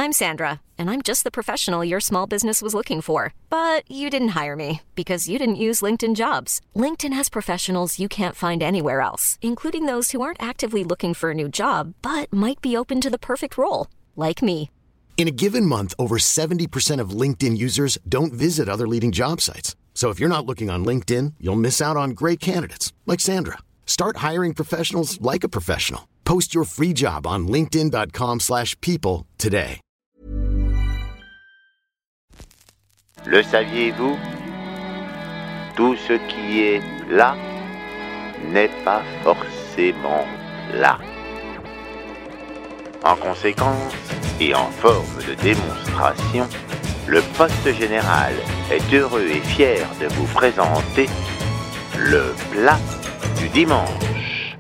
I'm Sandra, and I'm just the professional your small business was looking for. But you didn't hire me because you didn't use LinkedIn Jobs. LinkedIn has professionals you can't find anywhere else, including those who aren't actively looking for a new job, but might be open to the perfect role, like me. In a given month, over 70% of LinkedIn users don't visit other leading job sites. So if you're not looking on LinkedIn, you'll miss out on great candidates like Sandra. Start hiring professionals like a professional. Post your free job on linkedin.com/people today. Le saviez-vous? Tout ce qui est là n'est pas forcément là. En conséquence, et en forme de démonstration, le poste général est heureux et fier de vous présenter le plat du dimanche.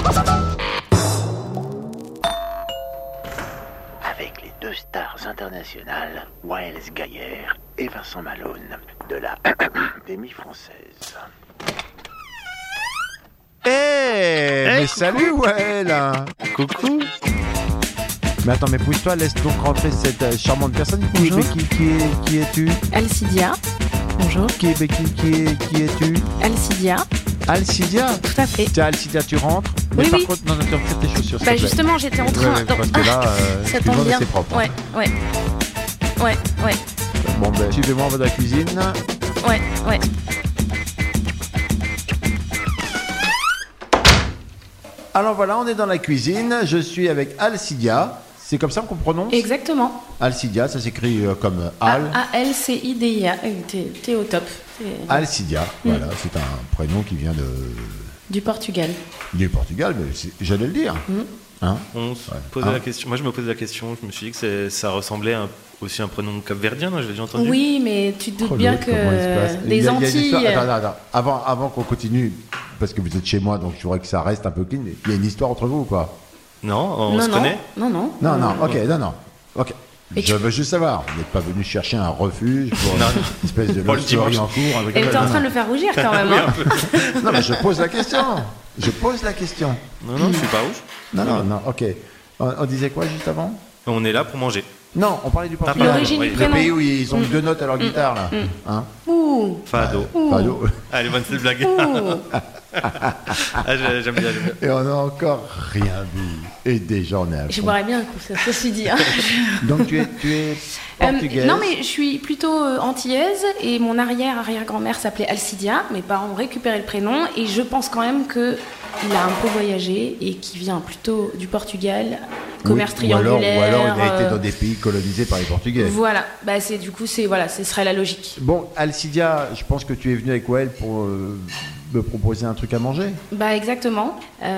Avec les deux stars internationales, Waels Gaillère et Vincent Malone, de la Académie française. Mais salut, Wael. Coucou. Mais attends, mais pousse-toi, laisse donc rentrer cette charmante personne. Bonjour. Qui es-tu? Alcidia. Bonjour. Qui es-tu? Alcidia. Alcidia? Tout à fait. Tiens, Alcidia, tu rentres. Mais Oui, par oui. contre, non, tu retires tes chaussures. s'il te Bah plaît. justement, j'étais en train... Ouais, parce que là, ça tout le tombe monde bien. c'est propre. Ouais. Bon, ben, suivez-moi, on va dans la cuisine. Ouais. Alors voilà, on est dans la cuisine. Je suis avec Alcidia. C'est comme ça qu'on prononce? Exactement. Alcidia, ça s'écrit comme Al. A-L-C-I-D-I-A. T'es au top. Alcidia, voilà, c'est un prénom qui vient Du Portugal. du Portugal, mais j'allais le dire. Hein? On se posait la question. Moi, je me posais la question. Je me suis dit que ça ressemblait aussi à un prénom capverdien, non? Je l'ai déjà entendu. Oui, mais tu te doutes bien Comment il se passe. que Il y des a une Antilles... histoire- Attends. Avant qu'on continue, parce que vous êtes chez moi, donc je voudrais que ça reste un peu clean. Il y a une histoire entre vous ou quoi? Non, on se connaît. Non. Non, ok. Et Je veux juste savoir, vous n'êtes pas venu chercher un refuge pour une espèce de Pour le love story dimanche. en cours. un truc Et comme t'es ça. en train de le faire rougir quand même. Hein. Non, mais je pose la question. Non, je suis pas rouge. Non, ok. On disait quoi juste avant? On est là pour manger. Non, on parlait du Portugal. L'origine du Le prénom. pays où ils ont deux notes à leur guitare, là. Hein? Ouh. Fado. Fado. Allez, bonne cette blague. J'aime bien. Et on n'a encore rien dit. Et déjà, on est à Je fond. boirais bien un coup, ça ceci dit. Hein. Donc, tu es portugaise. Non, mais je suis plutôt antillaise et mon arrière-grand-mère s'appelait Alcidia. Mes parents ont récupéré le prénom et je pense quand même qu'il a un peu voyagé et qu'il vient plutôt du Portugal, commerce Oui, ou alors triangulaire. il a été dans des pays colonisés par les Portugais. Voilà, bah, ce serait la logique. Bon, Alcidia, je pense que tu es venue avec Wael pour me proposer un truc à manger. Bah exactement.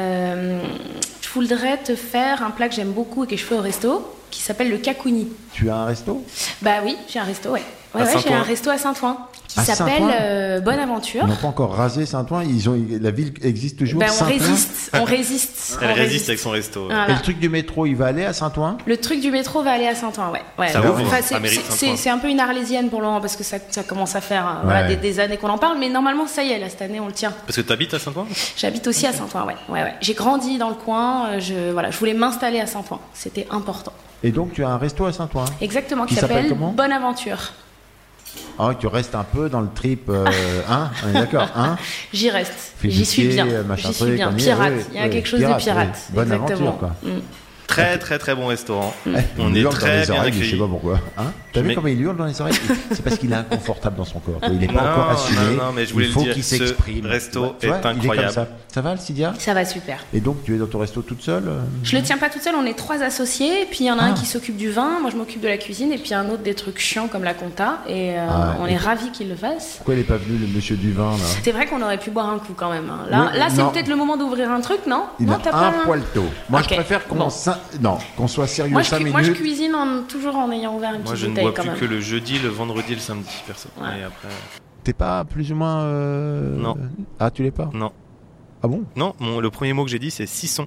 Je voudrais te faire un plat que j'aime beaucoup et que je fais au resto, qui s'appelle le cacouni. Tu as un resto? Bah oui, j'ai un resto, ouais. À J'ai Saint-Ouen. un resto à Saint-Ouen qui À s'appelle Saint-Ouen Bonne Aventure. Ils n'ont pas encore rasé Saint-Ouen. La ville existe toujours. Ben, on Saint-Ouen. résiste. Elle on résiste avec son resto. Voilà. Et le truc du métro, il va aller à Saint-Ouen? Le truc du métro va aller à Saint-Ouen, ouais. Ça ouvre, Enfin, ça mérite Saint-Ouen. c'est un peu une arlésienne pour le moment parce que ça commence à faire voilà, des années qu'on en parle, mais normalement ça y est, là, cette année on le tient. Parce que tu habites à Saint-Ouen? J'habite aussi à Saint-Ouen, ouais. J'ai grandi dans le coin, je voulais m'installer à Saint-Ouen, c'était important. Et donc, tu as un resto à Saint-Ouen? Exactement, qui Qui s'appelle s'appelle comment? Bonne Aventure. Ah, tu restes un peu dans le trip, hein? On est d'accord, hein? J'y reste, Fiducier, j'y suis bien, machin j'y suis truc, bien. on y est, Pirate, oui, il y a oui, quelque chose pirate, de pirate. oui. Bonne exactement. aventure, quoi. Très très très bon restaurant. On On est hurle dans très les bien oreilles, je sais accueillis. pas pourquoi. Hein? T'as vu Mais- comment il hurle dans les oreilles? C'est parce qu'il est inconfortable dans son corps. Il n'est pas Non, encore assumé. non, mais je voulais il faut le dire, qu'il ce s'exprime. resto Tu vois, est il incroyable. comme ça. Ça va, Alcidia? Ça va super. Et donc, tu es dans ton resto toute seule? Je le tiens pas toute seule, on est 3 associés, puis il y en a un Ah. qui s'occupe du vin, moi je m'occupe de la cuisine, et puis un autre des trucs chiants comme la compta, et on et est ravis qu'il le fasse. Pourquoi il n'est pas venu, le monsieur du vin, là? C'est vrai qu'on aurait pu boire un coup quand même. Hein. Oui, Là c'est non. peut-être le moment d'ouvrir un truc, non? Il Non, a t'as un pas poil tôt. Moi, Ok, je préfère qu'on bon. qu'on soit sérieux Moi 5 je minutes. cuisine toujours en ayant ouvert une Moi, petite je ne bouteille bois quand plus même. que le jeudi, le vendredi et le samedi, perso. Ouais. Et après... T'es pas plus ou moins... Non. Ah, tu l'es pas? Non. Ah bon? Non, le premier mot que j'ai dit, c'est sisson.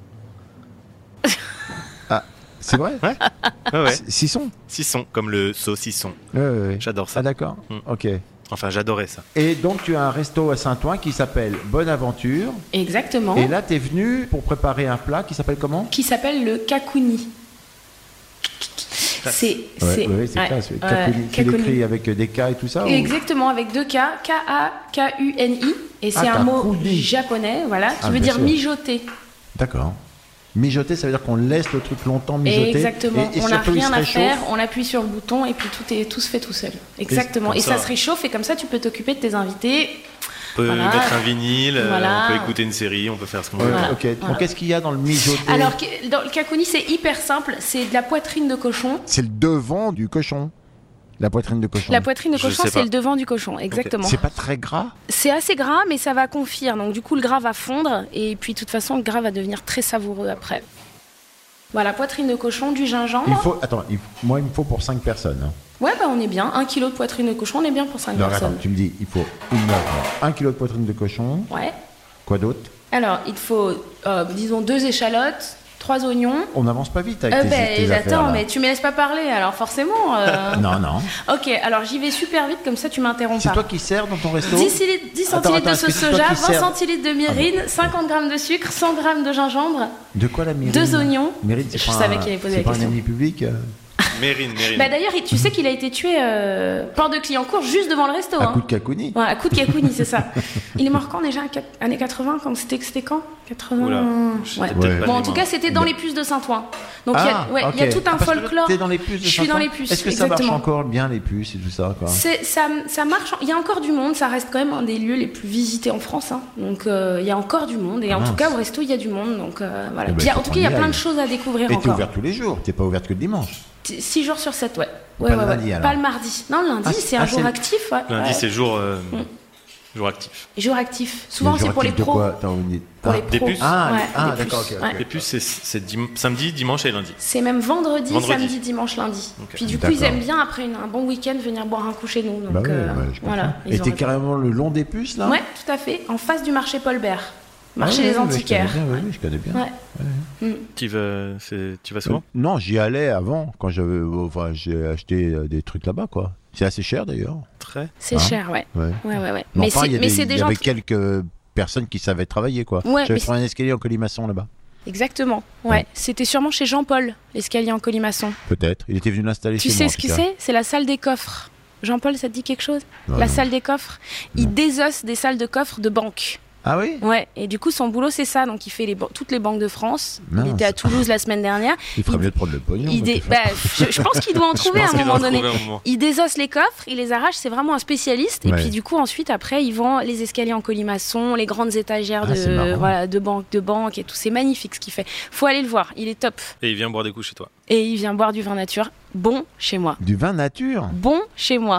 C'est vrai? Ouais. Sisson? Sisson, comme le saucisson. Ouais. J'adore ça. Ah d'accord. Ok. Enfin, j'adorais ça. Et donc tu as un resto à Saint-Ouen qui s'appelle Bonne Aventure. Exactement. Et là tu es venu pour préparer un plat qui s'appelle comment? Qui s'appelle le cacouni. C'est classe. Kakuni, tu l'écris avec des K et tout ça Exactement, avec 2 K, K-A-K-U-N-I. Et c'est un mot japonais, voilà, qui veut dire mijoter. D'accord. Mijoter, ça veut dire qu'on laisse le truc longtemps mijoter. Exactement. Et on n'a surtout, rien à faire, réchauffe. on appuie sur le bouton et puis tout se fait tout seul. Exactement. Et ça se réchauffe et comme ça, tu peux t'occuper de tes invités. On peut mettre un vinyle, on peut écouter une série, on peut faire ce qu'on veut. Ok. Donc, qu'est-ce qu'il y a dans le mijoter? Alors, dans le kakuni, c'est hyper simple. C'est de la poitrine de cochon. C'est le devant du cochon. La poitrine de cochon. La poitrine de cochon, c'est le devant du cochon, exactement. Okay. C'est pas très gras? C'est assez gras, mais ça va confire. Donc, du coup, le gras va fondre. Et puis, de toute façon, le gras va devenir très savoureux après. Voilà, poitrine de cochon, du gingembre. Moi, il me faut pour 5 personnes. Hein. Ouais, on est bien. 1 kilo de poitrine de cochon, on est bien pour 5 personnes. Attends, tu me dis, il faut 1 kilo de poitrine de cochon. Ouais. Quoi d'autre? Alors, il faut, disons, 2 échalotes, 3 oignons. On n'avance pas vite avec tes affaires. Attends, mais tu me laisses pas parler, alors forcément. Non. Ok, alors j'y vais super vite, comme ça tu m'interromps pas. C'est toi qui sers dans ton resto? 10 centilitres de sauce soja, 20 centilitres de myrrhine, 50 grammes de sucre, 100 grammes de gingembre. De quoi la myrrhine? 2 oignons. Myrrhine, je savais qu'il allait poser la question. C'est pas un ami public? Mérine. D'ailleurs, tu sais qu'il a été tué Port de Clignancourt juste devant le resto. À coup de Kakuni. Ouais, à coup de Kakuni, c'est ça. Il est mort quand déjà? Années 80, quand c'était quand 80. Oula, Bon, en tout cas, c'était dans les Puces de Saint-Ouen. Donc il y a tout un folklore. T'es dans les Puces de Saint-Ouen? Je suis dans les Puces. Est-ce que ça marche encore bien, les Puces et tout ça, quoi? Ça marche. Il y a encore du monde. Ça reste quand même un des lieux les plus visités en France. Hein. Donc il y a encore du monde. Et en tout cas, au resto, il y a du monde. Donc voilà. En tout cas, il y a plein de choses à découvrir encore. Et t'es ouverte tous les jours. T'es pas ouverte que le dimanche? 6 jours sur 7, ouais. Pas le lundi, alors. Pas le mardi. Non, le lundi, c'est un jour actif. Ouais. Lundi, c'est jour actif. Jour actif. Souvent, c'est pour les pros. Pour les pros. Des puces. D'accord, ok. Les puces, c'est samedi, dimanche et lundi. C'est même vendredi, samedi, dimanche, lundi. Okay. Puis du coup, ils aiment bien, après un bon week-end, venir boire un coup chez nous. Donc, voilà. Et t'es carrément le long des Puces, là? Ouais, tout à fait. En face du marché Paul Bert. Marché des antiquaires. Oui, je connais bien. Tu vas souvent? Non, j'y allais avant, quand j'ai acheté des trucs là-bas, quoi. C'est assez cher, d'ailleurs. Très. C'est cher, ouais. Mais il y avait quelques personnes qui savaient travailler, quoi. J'avais fait un escalier en colimaçon là-bas. Exactement, ouais. C'était sûrement chez Jean-Paul, l'escalier en colimaçon. Peut-être, il était venu l'installer chez moi. Tu sais ce que c'est? C'est la salle des coffres. Jean-Paul, ça te dit quelque chose? La salle des coffres. Il désosse des salles de coffres de banque. Ah oui? Ouais, et du coup, son boulot, c'est ça. Donc, il fait toutes les banques de France. Il était à Toulouse la semaine dernière. Il ferait mieux de prendre le pognon. Je pense qu'il doit en trouver à un moment donné. Il désosse les coffres, il les arrache. C'est vraiment un spécialiste. Et puis, du coup, ensuite, après, il vend les escaliers en colimaçon, les grandes étagères de banque et tout. C'est magnifique ce qu'il fait. Faut aller le voir. Il est top. Et il vient boire des coups chez toi. Et il vient boire du vin nature. Bon chez moi. Du vin nature? Bon chez moi.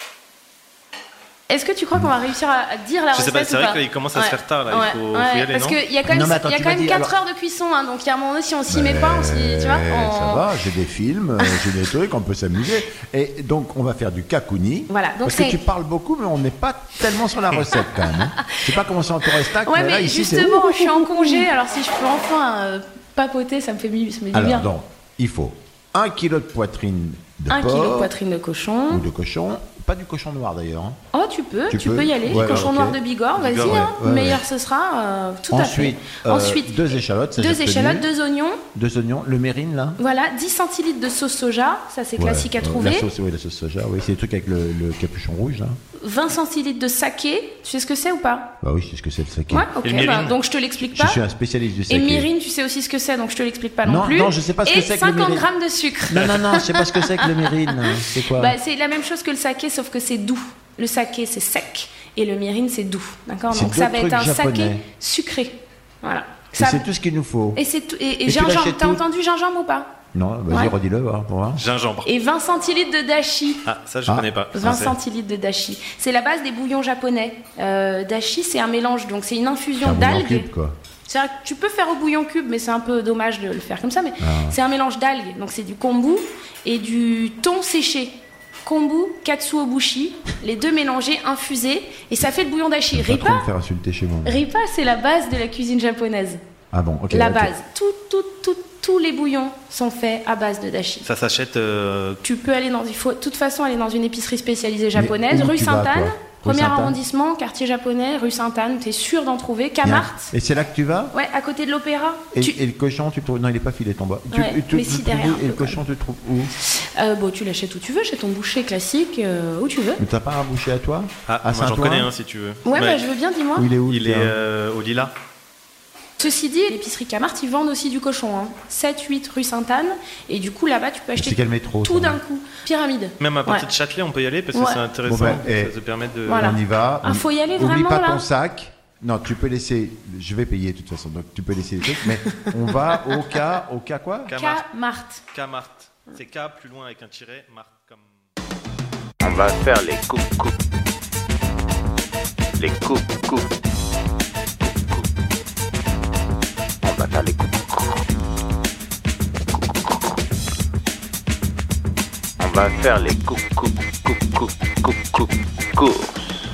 Est-ce que tu crois qu'on va réussir à dire la recette? Je sais pas, c'est vrai qu'il commence à se faire tard là. Il faut y aller, parce qu'il y a quand même 4 heures de cuisson, hein, donc il y a un moment donné, si on s'y met pas, tu vois. Ça va, j'ai des films, j'ai des trucs, on peut s'amuser. Et donc on va faire du kakuni. Voilà, donc parce que tu parles beaucoup, mais on n'est pas tellement sur la recette quand même. Hein. Je sais pas comment c'est en Torestac, mais là ici justement, je suis en congé, alors si je peux enfin papoter, ça me fait du bien. Alors donc, il faut 1 kilo de poitrine de porc. 1 kilo de poitrine de cochon. Ou de cochon. Pas du cochon noir d'ailleurs. Hein. Oh, tu peux y aller. Cochon noir de Bigorre, vas-y. Meilleur ce sera. Tout à fait. Ensuite, 2 échalotes. 2 échalotes, 2 oignons. 2 oignons. Le mérine là. Voilà, 10 centilitres de sauce soja. Ça, c'est classique à trouver. La sauce soja, oui. C'est le truc avec le capuchon rouge là. 20 centilitres de saké. Tu sais ce que c'est ou pas? Bah oui, je sais ce que c'est le saké. Ouais, ok. Donc je te l'explique pas. Je suis un spécialiste du saké. Et myrine, tu sais aussi ce que c'est, donc je te l'explique pas non plus. Non, je sais pas ce que c'est que le myrine. Et 50 grammes de sucre. Non, je sais pas ce que c'est que le myrine. C'est quoi? C'est la même chose que le saké, sauf que c'est doux. Le saké, c'est sec, et le myrine, c'est doux. D'accord? Donc ça va être un saké sucré. Voilà. C'est tout ce qu'il nous faut. Et c'est tout. Et gingembre, t'as entendu gingembre ou pas? Non, vas-y, redis-le, pour voir. Gingembre. Et 20 centilitres de dashi. Ah, ça, je connais pas. 20 centilitres de dashi. C'est la base des bouillons japonais. Dashi, c'est un mélange, donc c'est une infusion d'algues. Cube, quoi. C'est-à-dire que tu peux faire au bouillon cube, mais c'est un peu dommage de le faire comme ça. Mais c'est un mélange d'algues. Donc c'est du kombu et du thon séché. Kombu, katsuobushi, les deux mélangés, infusés, et ça fait le bouillon dashi. Ripa, trop me faire insulter chez moi. Ripa, c'est la base de la cuisine japonaise. Ah bon, ok. La base. Tous les bouillons sont faits à base de dashi. Ça s'achète. Tu peux aller il faut de toute façon aller dans une épicerie spécialisée japonaise, rue Sainte-Anne. Premier Sainte-Anne. arrondissement, quartier japonais, rue Sainte-Anne, t'es sûr d'en trouver. Camartes, Et c'est là que tu vas ouais, à côté de l'opéra. et le cochon, tu le trouves... Non, il est pas filé ton bas. Ouais, mais si, derrière, un Et le peu, cochon, tu le trouves où? Bon, tu l'achètes où tu veux, chez ton boucher classique, où tu veux. Mais t'as pas un boucher à toi? Ah, À moi j'en Saint-Ouen connais un si tu veux. Ouais, Mais bah, je veux bien, dis-moi. Où il est où? il tiens est au Lilas. Ceci dit, l'épicerie Camartes, ils vendent aussi du cochon. Hein. 7-8 rue Sainte-Anne. Et du coup, là-bas, tu peux acheter C'est quel métro? tout ça d'un coup. Pyramide. Même à partir Ouais. de Châtelet, on peut y aller parce que Ouais. c'est intéressant. Bon, ben, ça te permet de. Voilà. On y va. Ah, faut y aller Oublie vraiment, pas là. ton sac. Non, tu peux laisser... Je vais payer de toute façon, donc tu peux laisser les trucs. Mais on va au cas quoi? Camartes. Camartes. C'est K plus loin avec un tiret, Marthe comme. On va faire les coupes. Les coupes. On va faire les coupes. On va faire les coupes. Courses.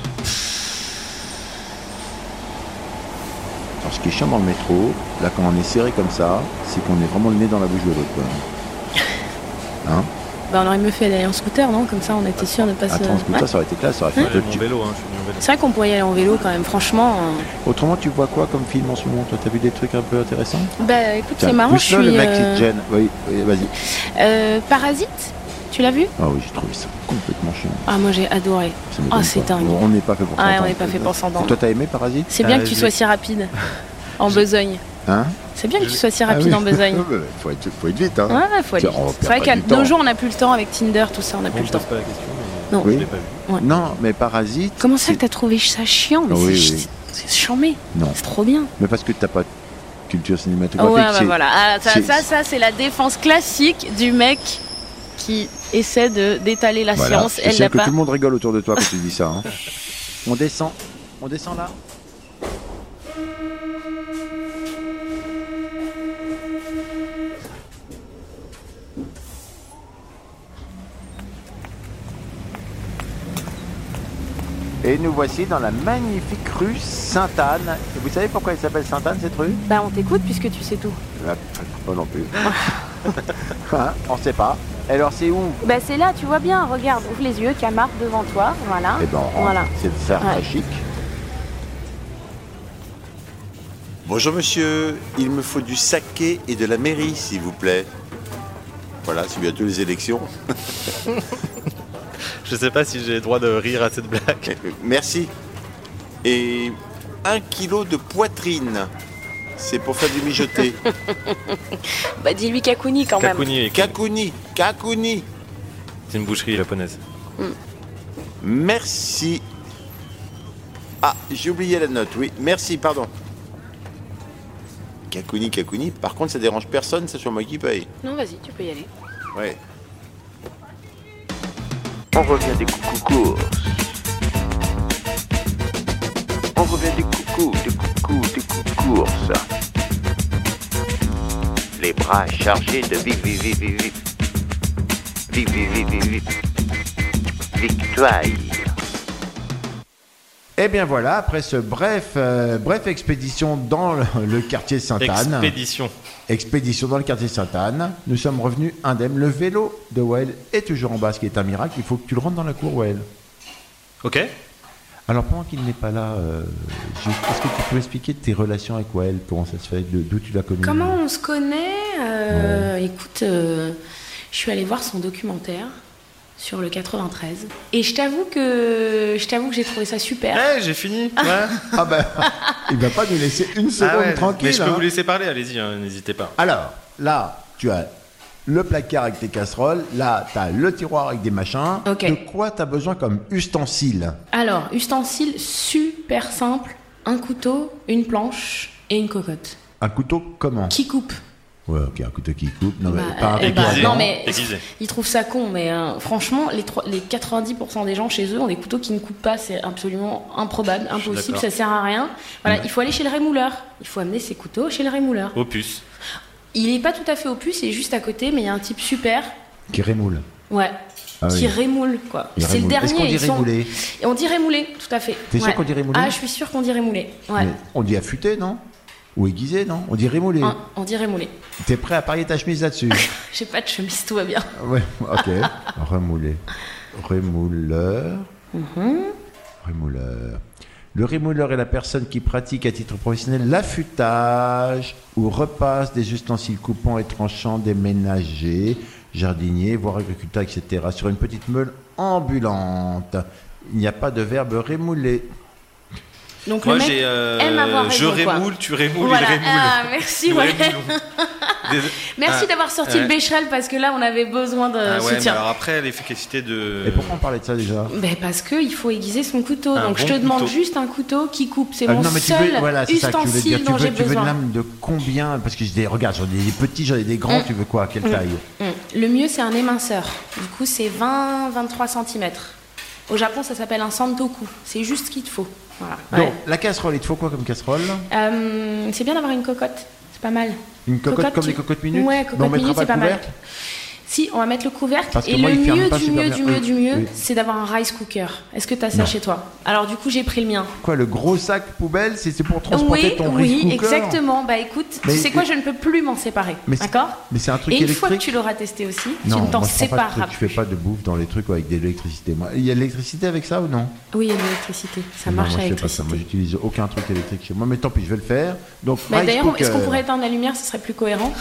Alors, ce qui est chiant dans le métro, là, quand on est serré comme ça, c'est qu'on est vraiment le nez dans la bouche de l'autre, quoi. Hein? Bah, on aurait mieux fait d'aller en scooter, non? Comme ça, on était sûr de pas se. Attends, en scooter, Ouais. ça aurait été classe, ça aurait fait Ouais, un peu mon de- vélo, hein, je suis venu en vélo. C'est vrai qu'on pourrait y aller en vélo quand même, franchement. Autrement, tu vois quoi comme film en ce moment? Toi, t'as vu des trucs un peu intéressants? Bah écoute, Tiens, c'est marrant, je pousse-le, suis. le mec qui te gêne. Oui, vas-y. Parasite, tu l'as vu? Ah oui, j'ai trouvé ça complètement chiant. Ah, moi j'ai adoré. Ça m'étonne Ah, c'est pas. dingue. On n'est pas fait pour Ah, s'entendre. on n'est pas fait pour s'entendre. Toi, t'as aimé Parasite? C'est bien que tu je sois l'ai- si rapide en besogne. Hein? C'est bien que tu sois si rapide Ah oui. en besogne. faut être vite, hein. Ouais, faut aller Tiens, vite. on C'est perd vrai pas qu'à du temps. nos jours, on n'a plus le temps avec Tinder, tout ça, on n'a Bon, plus je le temps. pose pas la question, mais Non. je Oui. l'ai pas vu. Ouais. Non, mais Parasite. Comment ça c'est- que t'as trouvé ça chiant? Mais Ah oui, c'est oui. c'est chambé. Non. C'est trop bien. Mais parce que t'as pas de culture Ouais, cinématographique. bah c'est- voilà. Ah, c'est- ça, c'est la défense classique du mec qui essaie d'étaler la Voilà. science. Je Elle sais l'a que pas. tout le monde rigole autour de toi quand tu dis ça. Hein. On descend là. Et nous voici dans la magnifique rue Sainte-Anne. Et vous savez pourquoi elle s'appelle Sainte-Anne, cette rue? Bah, on t'écoute puisque tu sais tout. Pas non plus. Hein, on sait pas. Alors c'est où? Bah, c'est là, tu vois bien. Regarde, ouvre les yeux, Camargue devant toi. Voilà. Eh ben, on rentre. Voilà. C'est ça, Ouais. très chic. Bonjour monsieur, il me faut du saké et de la mairie s'il vous plaît. Voilà, c'est bientôt les élections. Je sais pas si j'ai le droit de rire à cette blague. Merci. Et 1 kilo de poitrine. C'est pour faire du mijoté. Bah, dis-lui Kakuni quand même. Kakuni, Kakuni. c'est une boucherie japonaise. Merci. Ah, j'ai oublié la note, oui. Merci, pardon. Kakuni. Par contre, ça dérange personne, c'est sur moi qui paye. Non, vas-y, tu peux y aller. Ouais. On revient des courses. On revient des courses. Les bras chargés de victoire. Eh bien voilà, après ce bref expédition dans le quartier Sainte-Anne, expédition dans le quartier Sainte-Anne, nous sommes revenus indemnes. Le vélo de Wael est toujours en bas, ce qui est un miracle. Il faut que tu le rentres dans la cour, Wael. Ok. Alors pendant qu'il n'est pas là, est-ce que tu peux expliquer tes relations avec Wael? Comment ça se fait? D'où tu l'as connu? Comment on se connaît? Écoute, je suis allée voir son documentaire sur le 93 et je t'avoue que j'ai trouvé ça super. Ouais, j'ai fini. Ouais. Ah ben, il va pas nous laisser une seconde Ah ouais, tranquille. mais je peux hein. vous laisser parler, allez-y, hein, n'hésitez pas. Alors, là, tu as le placard avec tes casseroles. Là, tu as le tiroir avec des machins. Ok. De quoi tu as besoin comme ustensile? Alors, ustensile super simple, un couteau, une planche et une cocotte. Un couteau comment? Qui coupe? Ouais, ok, un couteau qui coupe. Non, mais Bah, pas un eh couteau ben, à Aiguisé. dents. non, mais Aiguisé. ils trouvent ça con, mais franchement, les 90% des gens chez eux ont des couteaux qui ne coupent pas. C'est absolument improbable, suis impossible, d'accord. ça sert à rien. Voilà, il faut aller chez le rémouleur. Il faut amener ses couteaux chez le rémouleur. Opus. Il est pas tout à fait opus, il est juste à côté, mais il y a un type super. Qui rémoule. Ouais. Ah qui oui. rémoule, quoi. Il C'est le rémoule. dernier. Est-ce qu'on dit ils sont- rémoulé? Et on dit rémoulé, tout à fait. T'es sûr qu'on dit rémoulé? Ah, je suis sûre qu'on dit rémoulé. Ouais. Mais on dit affûté, non? Ou aiguisé, non? On dit rémoulé. On dit rémoulé. T'es prêt à parier ta chemise là-dessus? J'ai pas de chemise, tout va bien. Ouais, ok. Remoulé. Rémouleur. Rémouleur. Le rémouleur est la personne qui pratique à titre professionnel l'affûtage ou repasse des ustensiles coupants et tranchants des ménagers, jardiniers, voire agriculteurs, etc. sur une petite meule ambulante. Il n'y a pas de verbe rémouler. Donc moi, le mec aime avoir raison. Je rémoule, tu rémoules, voilà. il rémoule. Ah, merci. Ouais. Merci d'avoir sorti le bécherel parce que là, on avait besoin de soutien. Mais alors après, l'efficacité de... Et pourquoi on parlait de ça déjà? Parce qu'il faut aiguiser son couteau. Donc je te demande juste un couteau qui coupe. C'est mon seul ustensile dont j'ai besoin. Tu veux une lame de combien? Parce que regarde, j'en ai des petits, j'en ai des grands. Tu veux quoi? Quelle taille? Le mieux, c'est un éminceur. Du coup, c'est 20-23 cm. Au Japon, ça s'appelle un santoku. C'est juste ce qu'il te faut. Voilà. Donc, la casserole, il te faut quoi comme casserole? C'est bien d'avoir une cocotte. C'est pas mal. Une cocotte comme les cocottes minutes? Ouais, cocotte minute, c'est pas mal. Si, on va mettre le couvercle. Et le mieux, c'est d'avoir un rice cooker. Est-ce que tu as ça chez toi? Alors, du coup, j'ai pris le mien. Quoi, le gros sac poubelle, c'est pour transporter ton rice cooker? Oui, exactement. Bah écoute, tu sais quoi, je ne peux plus m'en séparer. D'accord? Mais c'est un truc électrique. Et une fois que tu l'auras testé aussi, tu ne t'en sépareras plus. Tu fais pas de bouffe dans les trucs avec de l'électricité. Il y a de l'électricité avec ça ou non? Oui, il y a de l'électricité. Ça marche avec l'électricité. Moi, j'utilise aucun truc électrique chez moi. Mais tant pis, je vais le faire. Donc, d'ailleurs, est-ce qu'on pourrait éteindre la lumière? Ce serait plus cohérent.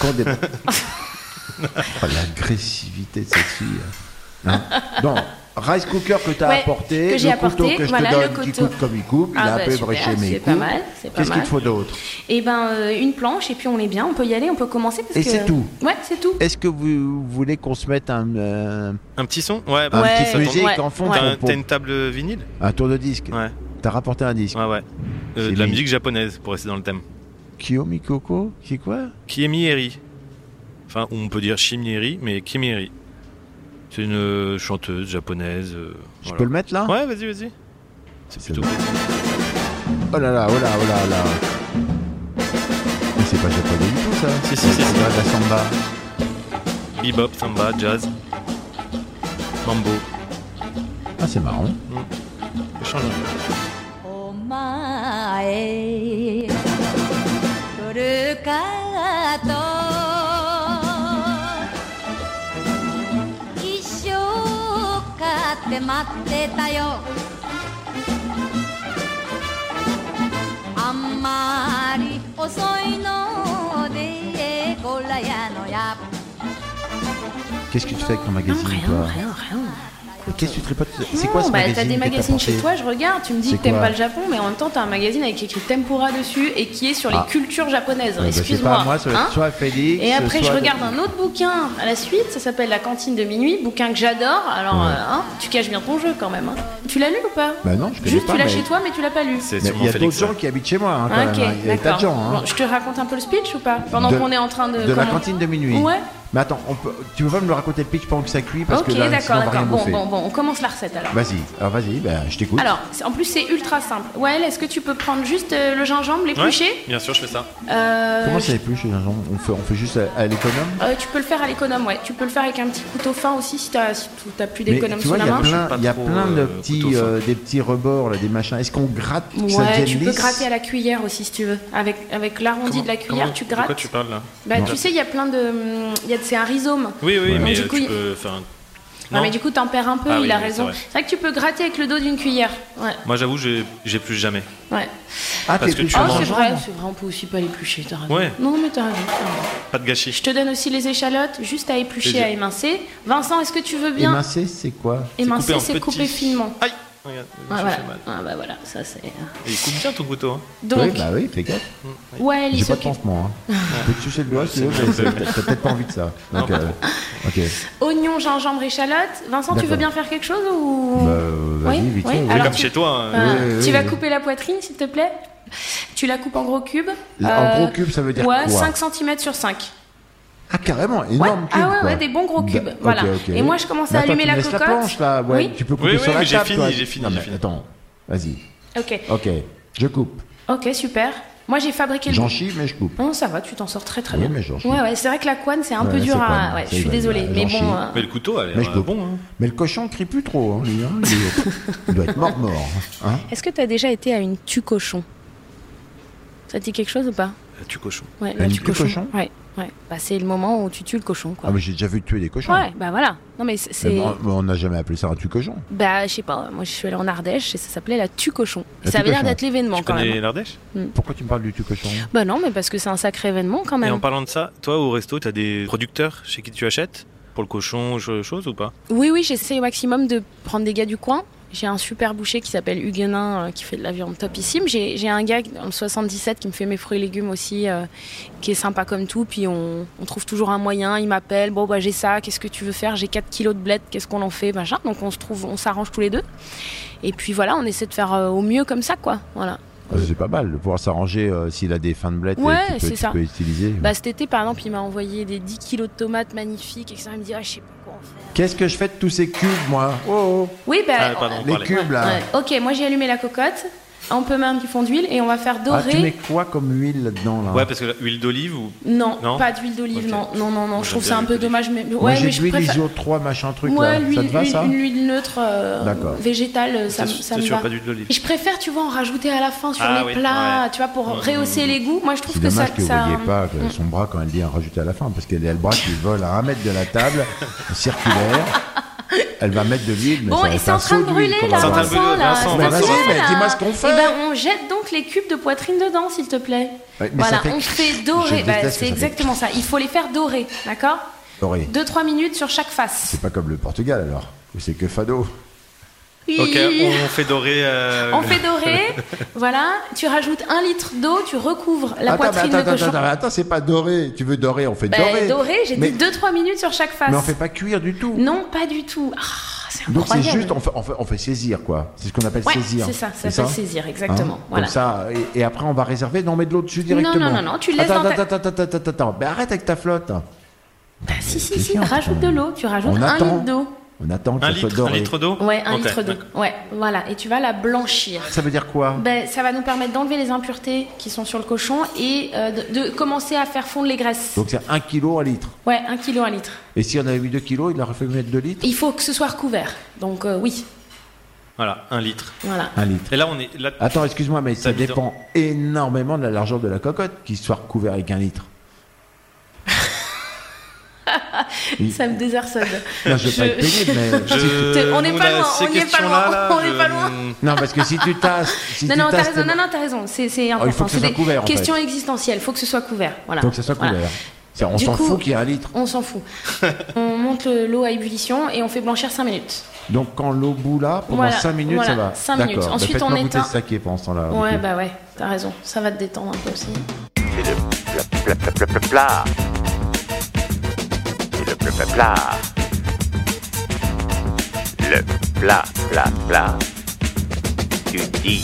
L'agressivité de cette fille. Donc, rice cooker que tu as apporté, que j'ai apporté, couteau que je te donne qui coupe comme il coupe, il a un peu bréché mes coups. Qu'est-ce qu'il te faut d'autre? Une planche et puis on est bien, on peut y aller, on peut commencer. C'est tout? Ouais, c'est tout. Est-ce que vous voulez qu'on se mette un petit son? Un petit musique en fond? T'as une table vinyle? Un tour de disque? Ouais. T'as rapporté un disque? Ouais. De la musique japonaise pour rester dans le thème. Kiyomi Koko? C'est quoi? Kiemi Eri. Enfin, on peut dire Shimieri, mais Kimieri. C'est une chanteuse japonaise. Je peux le mettre là? Ouais, vas-y. C'est plutôt plaisir. Oh là là. Mais c'est pas japonais du tout ça. Si. C'est de la samba. Bebop, samba, jazz, mambo. Ah, c'est marrant. Je change un peu. 待ってたよあんまり遅いのでこらやのや Qu'est-ce que tu fais avec ton magazine? Rien. Qu'est-ce que tu tripotes? C'est quoi ce magazine? T'as des magazines chez toi, je regarde, tu me dis que t'aimes pas le Japon, mais en même temps t'as un magazine avec écrit tempura dessus et qui est sur les cultures japonaises. Excuse-moi. Moi, soit Félix. Et après je regarde un autre bouquin à la suite, ça s'appelle La cantine de minuit, bouquin que j'adore. Alors tu caches bien ton jeu quand même. Tu l'as lu ou pas? Bah non, je connais juste pas. Tu l'as chez toi, mais tu l'as pas lu. Il y a d'autres gens qui habitent chez moi. Ok, il y a des tas de gens. Bon, je te raconte un peu le speech ou pas? Pendant qu'on est en train de. De la cantine de minuit. Ouais. Mais attends, tu veux pas me le raconter le pitch pendant que ça cuit parce que là, d'accord. On va rien bouffer. Bon, on commence la recette alors. Vas-y, je t'écoute. Alors, en plus c'est ultra simple. Ouais, est-ce que tu peux prendre juste le gingembre, l'éplucher? Ouais, bien sûr, je fais ça. Comment ça épluche le gingembre? On fait juste à l'économe? Tu peux le faire à l'économe, ouais. Tu peux le faire avec un petit couteau fin aussi si t'as plus d'économe sous la main. Il y a plein de des petits rebords, là, des machins. Est-ce qu'on gratte? Ouais, tu peux gratter à la cuillère aussi si tu veux. Avec l'arrondi de la cuillère, tu grattes. De quoi tu parles là? Tu sais, il y a plein de. C'est un rhisome. Oui, mais du coup, tu peux faire un... Non, mais du coup, t'en perds un peu, il a raison. C'est vrai que tu peux gratter avec le dos d'une cuillère. Ouais. Moi, j'avoue, j'épluche jamais. Ouais. Parce que tu c'est vrai, on peut aussi pas l'éplucher, t'as raison. Ouais. Non, mais t'as raison. Pas de gâchis. Je te donne aussi les échalotes, juste à éplucher, à émincer. Vincent, est-ce que tu veux bien? Émincer, c'est quoi? Émincer, c'est couper finement. Aïe! Regarde, voilà, ça c'est. Et il coupe bien ton couteau. Hein. Donc, oui, fais gaffe. Ouais, j'ai pas de pansement. Tu peux te toucher le doigt si tu veux, t'as peut-être pas envie de ça. Donc, ok. Oignon, gingembre, échalote. Vincent, tu veux bien faire quelque chose ou? Vas-y, vite fait. Comme chez toi. Tu vas couper la poitrine, s'il te plaît. Tu la coupes en gros cubes. En gros cubes, ça veut dire quoi? 5 cm sur 5. Ah, carrément, énorme cube. Ouais, des bons gros cubes. Voilà. Okay. Et moi, je commence à allumer la cocotte. La planche, là. Ouais, oui. Tu peux couper sur la table. J'ai fini. Attends, vas-y. Ok, je coupe. Ok, super. Moi, j'ai fabriqué J'en chie, mais je coupe. Non, ça va, tu t'en sors très bien. Mais j'en chie. Ouais, c'est vrai que la couenne, c'est un peu dur à. Ouais, je suis désolée. Mais bon. Mais le couteau, elle est bon. Hein. Mais le cochon crie plus trop, lui. Il doit être mort. Est-ce que tu as déjà été à une tue cochon? Ça te dit quelque chose ou pas? La tue cochon. Ouais, la tue cochon. Ouais. Ouais. Bah, c'est le moment où tu tues le cochon, quoi. Ah, mais j'ai déjà vu tuer des cochons. Ouais, bah voilà. Non, mais c'est... Mais on n'a jamais appelé ça un tue-cochon. Bah, je sais pas. Moi, je suis allée en Ardèche et ça s'appelait la tue-cochon. La Ça avait l'air tue-cochon. d'être l'événement, quand connais même. l'Ardèche ? Pourquoi tu me parles du tue-cochon ? Bah non, mais parce que c'est un sacré événement, quand Et même. en parlant de ça, toi au resto, t'as des producteurs chez qui tu achètes pour le cochon, chose ou pas ? Oui, j'essaie au maximum de prendre des gars du coin. J'ai un super boucher qui s'appelle Huguenin qui fait de la viande topissime. J'ai un gars dans le 77 qui me fait mes fruits et légumes aussi, qui est sympa comme tout. Puis on trouve toujours un moyen. Il m'appelle, bon bah j'ai ça, qu'est-ce que tu veux faire ? J'ai 4 kilos de bled, qu'est-ce qu'on en fait ? Machin. Donc on s'arrange tous les deux. Et puis voilà, on essaie de faire au mieux comme ça, quoi. Voilà. C'est pas mal de pouvoir s'arranger s'il a des fins de bled Ouais, que tu peux utiliser. Bah, cet été, par exemple, il m'a envoyé des 10 kilos de tomates magnifiques, etc. Il me dit, je sais pas quoi en faire. Qu'est-ce que je fais de tous ces cubes, moi ? Oui, bah, les cubes, là. Ouais. Ok, moi j'ai allumé la cocotte, un peu même du fond d'huile, et on va faire dorer. Ah, tu mets quoi comme huile là-dedans, là ? Ouais, parce que l'huile d'olive ou... Non, pas d'huile d'olive, okay. non. Moi, je trouve ça un peu dommage. Mais, moi, j'ai de l'huile ISO 3, machin truc, là. Ça te va, ça ? L'huile neutre végétale, ça me va. Pas d'huile d'olive. Et je préfère, tu vois, en rajouter à la fin sur les plats, tu vois, pour rehausser les goûts. Moi, je trouve que ça... C'est dommage que vous voyez pas son bras quand elle dit en rajouter à la fin, parce qu'elle a le bras qui vole à 1 mètre de la table, circulaire. Elle va mettre de l'huile, mais bon, et c'est en train de brûler, là, Vincent. Vas-y, dis-moi ce qu'on fait. Eh ben, on jette donc les cubes de poitrine dedans, s'il te plaît. Ouais, voilà, on fait dorer. Bah, c'est exactement ça. Il faut les faire dorer, d'accord ? Dorer. 2-3 minutes sur chaque face. C'est pas comme le Portugal, alors. C'est que fado. Ok, on fait dorer. On fait dorer, voilà. Tu rajoutes 1 litre d'eau, tu recouvres la poitrine de cochon. Attends, c'est pas doré. Tu veux dorer, on fait dorer. Dorer, j'ai dit 2-3 minutes sur chaque face. Mais on fait pas cuire du tout. Non, pas du tout. C'est donc incroyable. c'est juste, on fait saisir, quoi. C'est ce qu'on appelle saisir. C'est ça, ça s'appelle saisir, exactement. Hein, voilà. Comme ça, et après on va réserver, on met de l'eau dessus directement. Non, tu laisses Attends. Ben arrête avec ta flotte. Bah si, rajoute de l'eau. Tu rajoutes 1 litre d'eau. On attend que ça soit doré. 1 litre d'eau ? Ouais, 1 litre d'eau. Ouais, voilà. Et tu vas la blanchir. Ça veut dire quoi ? Ça va nous permettre d'enlever les impuretés qui sont sur le cochon et de commencer à faire fondre les graisses. Donc c'est 1 kilo à litre. Ouais, 1 kilo à litre. Et si on avait mis 2 kilos, il aurait fallu mettre 2 litres ? Il faut que ce soit recouvert. Donc oui. Voilà, 1 litre. Voilà. 1 litre. Et là, on est. Là... Attends, excuse-moi, mais ça dépend énormément de la largeur de la cocotte qu'il soit recouvert avec 1 litre. Ça me désarçonne. Non, je veux pas être pénible, mais... On n'est pas loin, on n'est pas loin. Non, parce que si tu tasses... Non, t'as raison, c'est important. Il faut que ce soit couvert, question existentielle, il faut que ce soit couvert. Voilà. Il faut que ce soit couvert. Voilà. On s'en fout qu'il y ait 1 litre. On s'en fout. On monte l'eau à ébullition et on fait blanchir 5 minutes. Donc quand l'eau bout là, pendant 5 minutes, ça va. 5 minutes. Ensuite, on éteint. Le saké pendant ce temps-là. Ouais, bah ouais, t'as raison. Ça va te détendre un peu aussi. C'est le plat. Le plat. Le plat. Tu dis.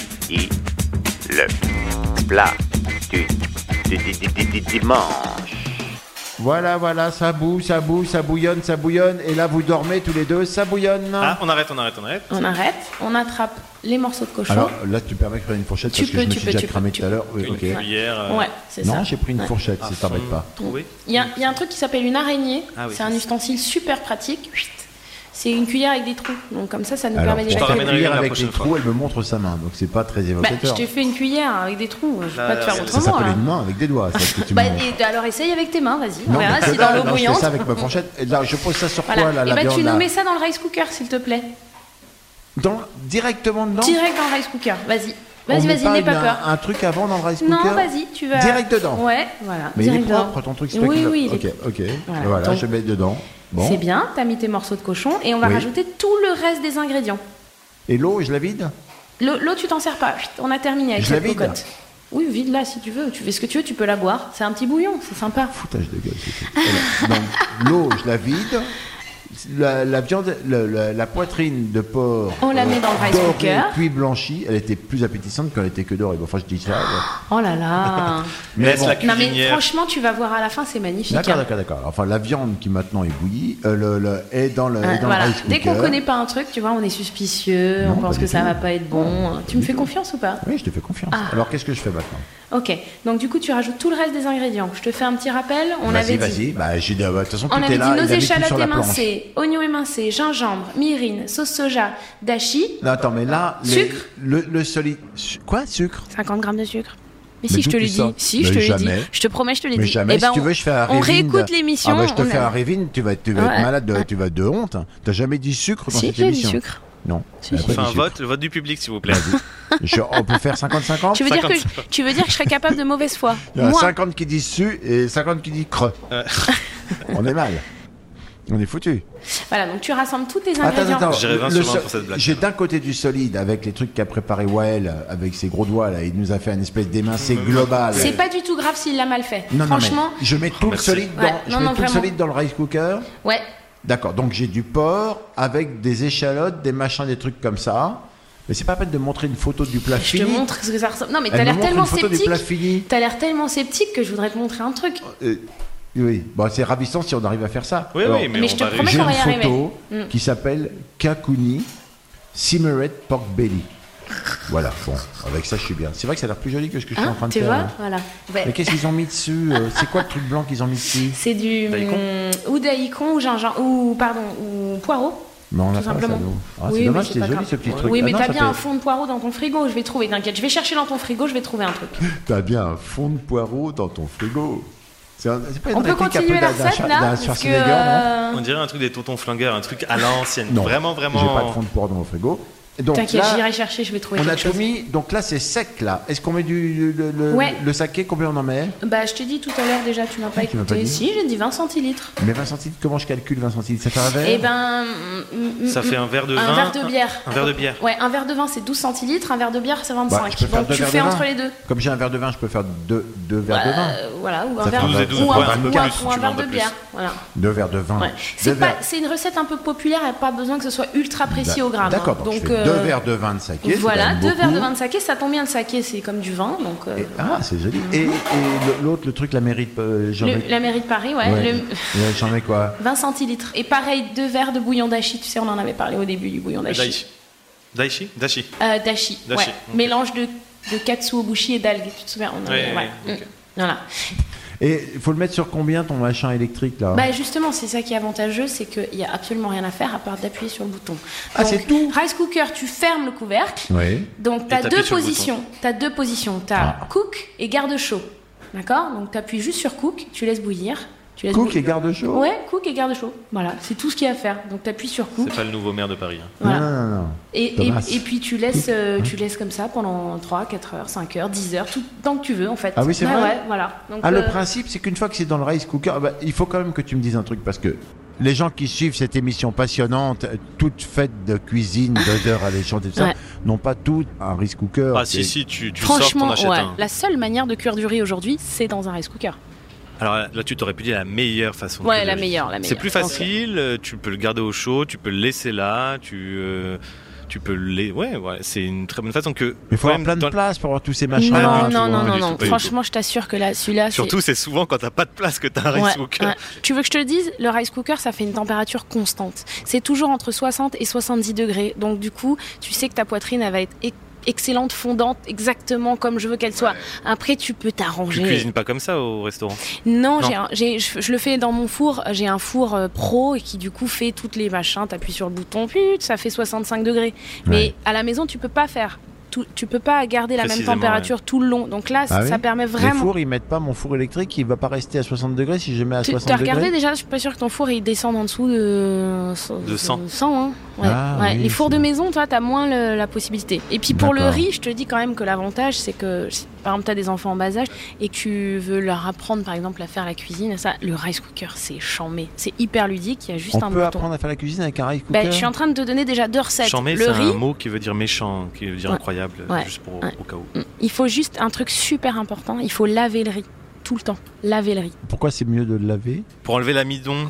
Le plat. Tu dimanche. Voilà, ça boue, ça bouillonne. Et là, vous dormez tous les deux, ça bouillonne. Ah, on arrête. On attrape les morceaux de cochon. Alors là, tu permets de prendre une fourchette parce que je me suis déjà cramé tout à l'heure. Oui, une cuillère. Ouais, c'est ça. Non, j'ai pris une fourchette, si ça t'embête pas. Il y a un truc qui s'appelle une araignée. C'est un ustensile super pratique. C'est une cuillère avec des trous. Donc comme ça nous permet d'évacuer. Une cuillère avec des trous, elle me montre sa main. Donc c'est pas très évocateur. Je t'ai fait une cuillère avec des trous. Je vais pas te faire autrement. Ça s'appelle une main avec des doigts. Alors essaye avec tes mains, vas-y. On verra si dans l'eau bouillante. Je fais ça avec ma fourchette. Et là, je pose ça sur quoi là, la viande? Tu nous mets ça dans le rice cooker, s'il te plaît. Directement dedans? Direct dans le rice cooker. Vas-y, n'aie pas peur. Un truc avant dans le rice cooker? Non, vas-y, tu vas. Direct dedans? Ouais, voilà. Mais il est propre ton truc? Oui. Ok. Voilà, je mets dedans. Bon. C'est bien, t'as mis tes morceaux de cochon et on va rajouter tout le reste des ingrédients. Et l'eau, je la vide? L'eau, tu t'en sers pas. On a terminé avec cette cocotte. Oui, vide-la si tu veux. Tu fais ce que tu veux, tu peux la boire. C'est un petit bouillon, c'est sympa. Foutage de gueule, c'est tout. Donc, l'eau, je la vide. La viande, la poitrine de porc, on la met dans le rice cooker, puis blanchie. Elle était plus appétissante quand elle était que dorée. Bon, enfin, je dis ça. Oh là là. Mais mais franchement, tu vas voir à la fin, c'est magnifique. D'accord. Enfin, la viande qui maintenant est bouillie est dans le rice cooker. Dès qu'on connaît pas un truc, tu vois, on est suspicieux, on pense que ça va pas être bon. Tu me fais confiance ou pas? Oui, je te fais confiance. Alors, qu'est-ce que je fais maintenant? Ok, donc du coup, tu rajoutes tout le reste des ingrédients. Je te fais un petit rappel. Vas-y. De toute façon, tout est là. Nos échalotes émincées, oignons émincés, gingembre, mirin, sauce soja, dashi. Non, attends, mais là, sucre. Le solide. Quoi, sucre? 50 grammes de sucre. Mais si, je te l'ai dit. Si, je te l'ai dit. Je te promets, je te l'ai dit. Mais jamais, si tu veux, je fais un on réécoute l'émission. Ah bah, je te fais un Révine, tu vas être malade, tu vas être de honte. T'as jamais dit sucre dans cette émission. Si, j'ai dit sucre. Non. On fait un vote, le vote du public, s'il vous plaît. On peut faire 50-50 tu veux dire que je serais capable de mauvaise foi? Il y a 50 qui disent su et 50 qui disent creux. On est mal. On est foutu. Voilà, donc tu rassembles tous tes ingrédients. Attends, j'irai 20 sur 20 pour cette blague. J'ai d'un côté du solide avec les trucs qu'a préparé Wael avec ses gros doigts là, il nous a fait une espèce d'émincé global. C'est pas du tout grave s'il l'a mal fait. Non, franchement, non, je mets tout le solide dans le rice cooker. Ouais. D'accord, donc j'ai du porc avec des échalotes, des machins, des trucs comme ça. Mais c'est pas la peine de montrer une photo du plat fini. Je te montre ce que ça ressemble. Non, mais t'as l'air tellement sceptique. T'as l'air tellement sceptique que je voudrais te montrer un truc. Oui, bon, c'est ravissant si on arrive à faire ça. Oui, alors, mais je te promets qu'on va y arriver. J'ai une photo qui s'appelle Kakuni Simmered Pork Belly. Voilà, bon, avec ça je suis bien. C'est vrai que ça a l'air plus joli que ce que je suis en train de faire. Tu vois, là. voilà. Ouais. Mais qu'est-ce qu'ils ont mis dessus C'est quoi le truc blanc qu'ils ont mis dessus? C'est du ou daikon ou gingembre ou poireau. Mais on a pas ça, nous. C'est dommage, c'est joli ce petit truc. Oui, mais t'as bien un fond de poireau dans ton frigo, je vais trouver, t'inquiète. Je vais chercher dans ton frigo, je vais trouver un truc. T'as bien un fond de poireau dans ton frigo. C'est pas une on peut continuer la recette là parce que on dirait un truc des tontons flingueurs, un truc à l'ancienne. Non, vraiment. J'ai pas de fond de poireau dans mon frigo. T'inquiète, j'irai chercher, je vais trouver quelque chose. On a tout mis, donc là c'est sec là. Est-ce qu'on met le saké, combien on en met? Bah je t'ai dit tout à l'heure déjà, tu m'as pas écouté. Si, j'ai dit 20 centilitres. Mais 20 centilitres, comment je calcule 20 centilitres? Ça fait un verre? Eh ben... ça fait un verre de vin. Un verre de bière. Un verre de bière. Ouais, un verre de vin c'est 12 centilitres, un verre de bière c'est 25. Donc tu fais entre les deux. Comme j'ai un verre de vin, je peux faire deux verres de vin. Voilà, ou un verre de vin. Ou un verre de bière. Voilà. 2 verres de vin. C'est une recette un peu populaire, il n'y a pas besoin que ce soit ultra précis au gramme. D'accord, donc 2 verres de vin de saké. Voilà, 2 verres de vin de saké, ça tombe bien, le saké c'est comme du vin. Donc, c'est joli. Et l'autre, le truc, la mairie de Paris, ouais. J'en mets quoi? 20 centilitres. Et pareil, 2 verres de bouillon dashi, tu sais, on en avait parlé au début du bouillon dashi. Dashi. Dashi, ouais. Okay. Mélange de katsuobushi et d'algues, tu te souviens? Okay. Voilà. Et il faut le mettre sur combien ton machin électrique là? Bah justement, c'est ça qui est avantageux, c'est qu'il n'y a absolument rien à faire à part d'appuyer sur le bouton. Donc, c'est tout? Rice cooker, tu fermes le couvercle. Oui. Donc tu as deux positions. Tu as cook et garde chaud. D'accord? Donc tu appuies juste sur cook, tu laisses bouillir. Cook et garde chaud? Ouais, cook et garde chaud. Voilà, c'est tout ce qu'il y a à faire. Donc tu appuies sur cook. C'est pas le nouveau maire de Paris. Voilà. Non. Et puis tu laisses comme ça pendant 3, 4 heures, 5 heures, 10 heures, tout tant que tu veux en fait. Ah oui, c'est vrai? Ouais, voilà. Donc, le principe, c'est qu'une fois que c'est dans le rice cooker, il faut quand même que tu me dises un truc parce que les gens qui suivent cette émission passionnante, toute faite de cuisine, d'odeurs alléchantes et tout ça, n'ont pas tout un rice cooker. Ah si, tu sors, t'en achètes un. La seule manière de cuire du riz aujourd'hui, c'est dans un rice cooker. Alors là, tu t'aurais pu dire la meilleure façon. Ouais, la meilleure. C'est plus facile, tu peux le garder au chaud, tu peux le laisser là, tu peux le... Ouais, c'est une très bonne façon que... Mais il faut avoir plein de place pour avoir tous ces machins. Non. Franchement, je t'assure que là, celui-là... Surtout, c'est souvent quand t'as pas de place que t'as un rice cooker. Ouais. Tu veux que je te le dise? Le rice cooker, ça fait une température constante. C'est toujours entre 60 et 70 degrés. Donc du coup, tu sais que ta poitrine, elle va être excellente, fondante, exactement comme je veux qu'elle soit. Après, tu peux t'arranger. Tu cuisines pas comme ça au restaurant? Non. Je le fais dans mon four. J'ai un four pro et qui du coup fait toutes les machins. T'appuies sur le bouton, ça fait 65 degrés. Mais à la maison, tu peux pas faire. Tu peux pas garder la même température tout le long. Donc là, ça permet vraiment... Les fours, ils mettent pas mon four électrique, il va pas rester à 60 degrés si je mets à 60 degrés. Tu as regardé déjà? Je suis pas sûre que ton four il descende en dessous de 100. 100 hein. Ouais. Les fours de maison, toi, t'as moins la possibilité. Et puis pour le riz, je te dis quand même que l'avantage, c'est que si, par exemple, t'as des enfants en bas âge et que tu veux leur apprendre, par exemple, à faire la cuisine, ça, le rice cooker, c'est chambé. C'est hyper ludique, il y a juste un bouton. On peut apprendre à faire la cuisine avec un rice cooker? Je suis en train de te donner déjà 2 recettes. Chambé, c'est un mot qui veut dire méchant, qui veut dire incroyable, juste pour au cas où. Il faut juste un truc super important, il faut laver le riz. Tout le temps, laver le riz. Pourquoi c'est mieux de le laver? Pour enlever l'amidon.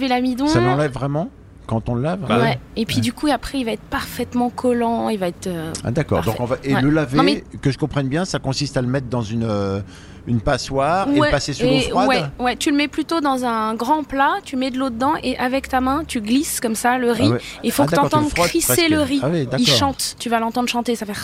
Ça l'enlève vraiment quand on le lave? Ouais. Et puis du coup après il va être parfaitement collant, il va être d'accord. parfait. Donc on va le laver, que je comprenne bien, ça consiste à le mettre dans une passoire et le passer sous l'eau froide. Ouais, tu le mets plutôt dans un grand plat, tu mets de l'eau dedans et avec ta main tu glisses comme ça le riz. Il faut que tu entendes crisser le riz. Il chante, tu vas l'entendre chanter, ça fait...